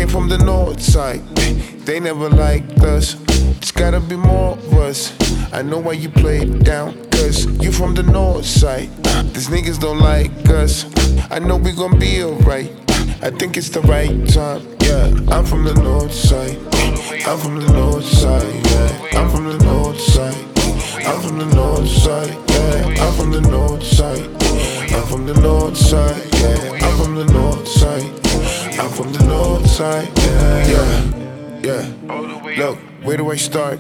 came from the north side. They never liked us. It's gotta be more of us. I know why you play it down, cause you from the north side. These niggas don't like us. I know we gon' be alright. I think it's the right time, yeah. I'm from the north side. I'm from the north side, yeah. I'm from the north side. I'm from the north side, yeah. I'm from the north side. I'm from the north side, yeah. I'm from the north side. I'm from the north side, yeah, yeah. Look, where do I start?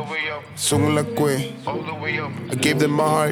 Sung la que. I gave them my heart.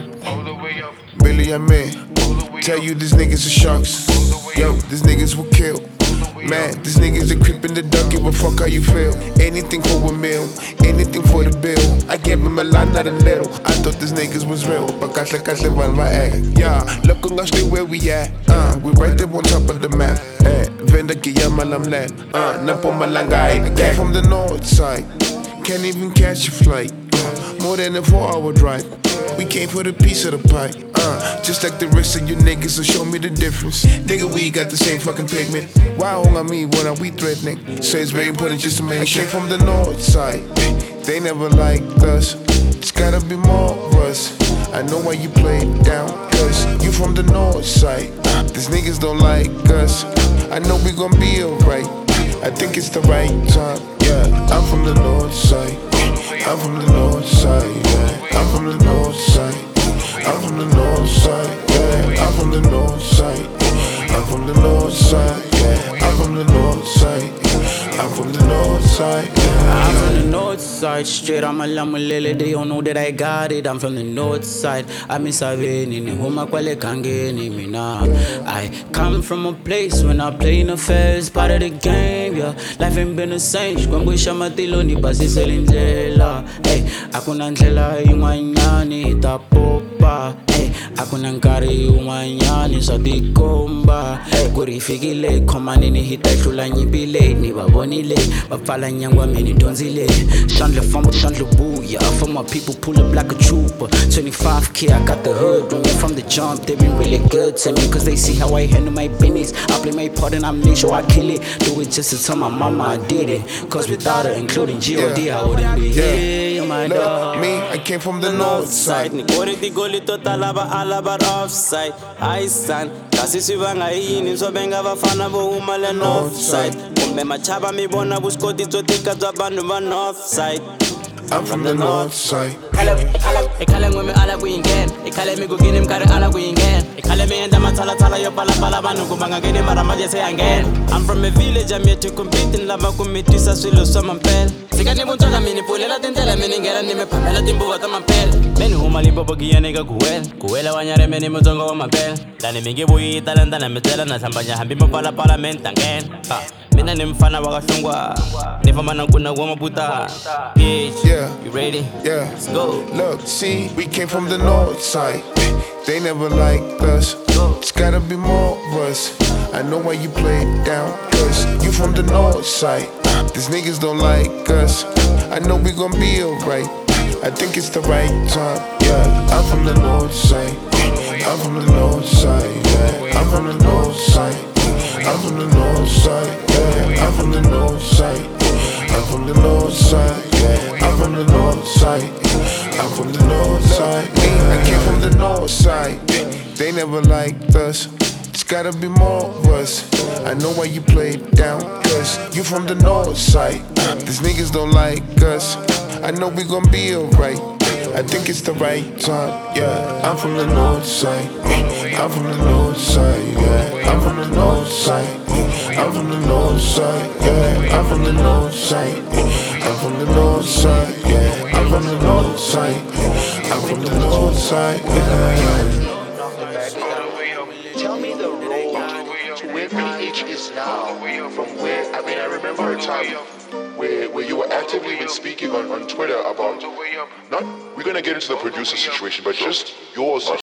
Billy, I'm in. Tell you these niggas are sharks. Yo, these niggas will kill. Man, these niggas are creeping the duck, give a fuck how you feel. Anything for a meal, anything for the bill. I gave him a lot, not a little. I thought these niggas was real, but kashle van my act. Yeah, look on us, where we at. We right there on top of the map. Venda que llama la mlat. Napo malanga, I came from the north side. Can't even catch a flight. More than a 4-hour drive. We came for the piece of the pie. Just like the rest of you niggas, so show me the difference. Nigga, we got the same fucking pigment. Why on me when are we threatening? So it's very important just to mention. I came from the north side. They never liked us. It's gotta be more of us. I know why you play it down, cause you from the north side. These niggas don't like us. I know we gon' be alright. I think it's the right time, yeah. I'm from the north side. I'm from the north side, yeah. I'm from the north side. I'm from the north side, yeah. I'm from the north side. I'm from the north side, yeah. I'm from the north side. I'm from the north side, yeah. I'm from the north side, straight I'm a lamulele. They don't know that I got it. I'm from the north side. I'm in Savini, Huma Kwale Kangeni, Mina. I come from a place when I play in affairs, part of the game, yeah. Life ain't been the same. Shkwangwisha matilo ni basi selindlela. Hey, akuna ndlela yumanyani tapopa. Hey, akuna nkari yumanyani satikomba. Hey, kurifikile komanini hitahlula nyibile ni babonile bafala nyangwa mini donzile. Shandle fumble, shandle booyah. For my people pull up like a trooper. 25K, I got the hood on me from the jump. They been really good to me, cause they see how I handle my business. I play my part and I make sure I kill it. Do it just to tell my mama I did it. Cause without her, including G.O.D, I wouldn't be here, my dog. Me, I came from the north side. Nikore di goli total alaba offside. I stand, kasi sibanga yini so benga bafana bo umale north side. Kumbe machaba mi bona buskoti totika zabantu ba north side. I'm from the north side. Ekale ngweme ala kuyingen. Ekale mi kugini mkare ala kuyingen. Ekale mi enda matala yo pala banu kubanga gini maramaje se yangen. I'm from a village, I'm here to compete in lava kumitisa swilo so mampel. Sika ni buntoka mini pulela tintele mini ngera ni me pamela timbuwa ta mampel. Meni huma limpopo kia nega kuwela wanyare meni muzongo wa mampel. Dani mingi buyi talenta na metela na sambanya hambimbo pala mentangen. Mina ni mfana wakashungwa. Nifama na kuna goma puta. Yeah, you ready? Yeah, let's go. Look, see, we came from the north side. They never liked us. It's gotta be more of us. I know why you play it down, cause you from the north side. These niggas don't like us. I know we gon' be alright. I think it's the right time, yeah. I'm from the north side. I'm from the north side, yeah. I'm from the north side. I'm from the north side, yeah. I'm from the north side. I'm from the north side, yeah. I'm from the north side. I'm from the north side. Me, I came from the north side. They never liked us. It's gotta be more of us. I know why you play it down, cause you from the north side. These niggas don't like us. I know we gon' be alright. I think it's the right time, yeah. I'm from the north side. I'm from the north side, yeah. I'm from the north side. I'm from the north side, yeah. I'm from the north side. I'm from the north side, yeah. I'm from the north side. I'm from the north side, yeah. Tell me the road to where PH is now. From where, I remember a time where you were actively been speaking on Twitter about, not, we're gonna get into the producer situation, but just your situation.